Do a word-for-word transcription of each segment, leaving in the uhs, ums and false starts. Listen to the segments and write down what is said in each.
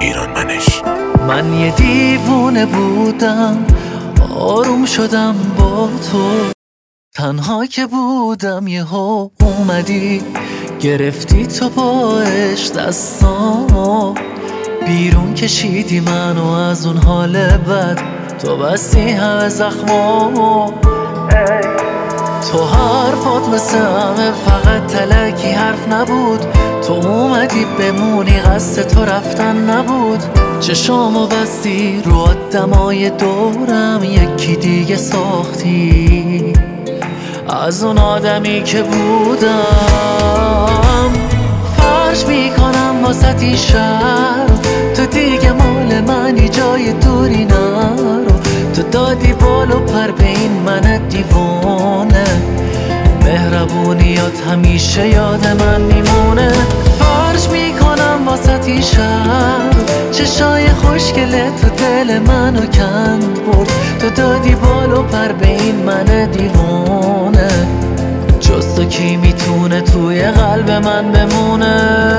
ایران منش. من یه دیوونه بودم، آروم شدم با تو. تنها که بودم یهو اومدی، گرفتی تو باش دستامو، بیرون کشیدی منو از اون حال بد، تو بستی همه زخمامو. تو حرفات مثل همه فقط تلکی حرف نبود، تو اومدی بمونی قصد تو رفتن نبود. چشامو بستی رو آدمای دورم، یکی دیگه ساختی از اون آدمی که بودم. فرش میکنم واسه این شهر، تو دیگه مال منی جای دوری نرو. تو دادی بال و پر به این من دیوانه، مهربونیات همیشه یاد من میمونه. فرش میکنم واسه این شهر، چشای خوشگله تو دل منو کند برد. تو دادی بال و پر به این من دیوانه، جز تو کی میتونه توی قلب من بمونه.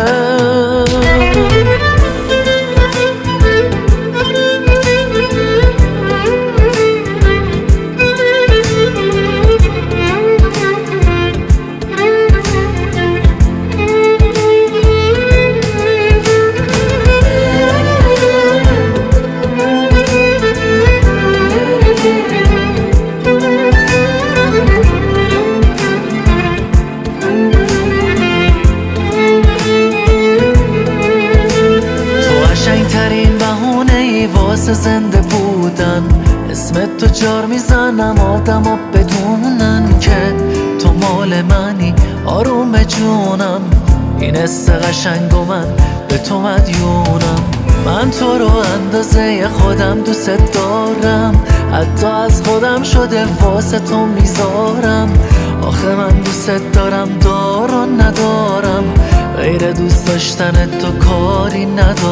واسه زنده بودن اسمت تو جار میزنم، آدم ها بدونن که تو مال منی، آروم جونم. این حس قشنگ و من به تو مدیونم. من تو رو اندازه خودم دوست دارم، حتی از خودم شده واسه تو میذارم. آخه من دوست دارم دار و ندارم، غیر دوست داشتن تو کاری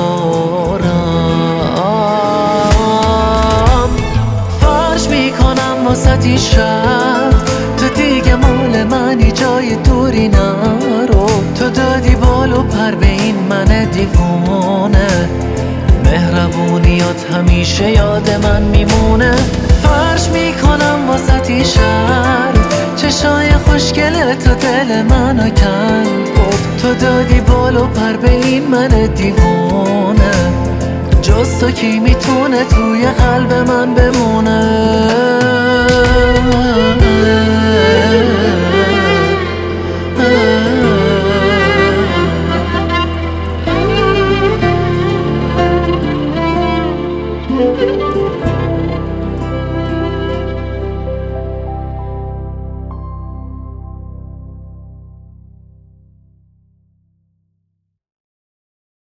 ندارم. فرش میکنم واسه این شهر، تو دیگه مال منی جای دوری نرو. تو دادی بال و پر به این من دیوانه، مهربونیات همیشه یاد من میمونه. فرش میکنم واسه این شهر، چشای خوشگله تو دل منو کند برد. تو دادی بال و پر به این من دیوانه، جز تو کی میتونه توی قلب من بمونه.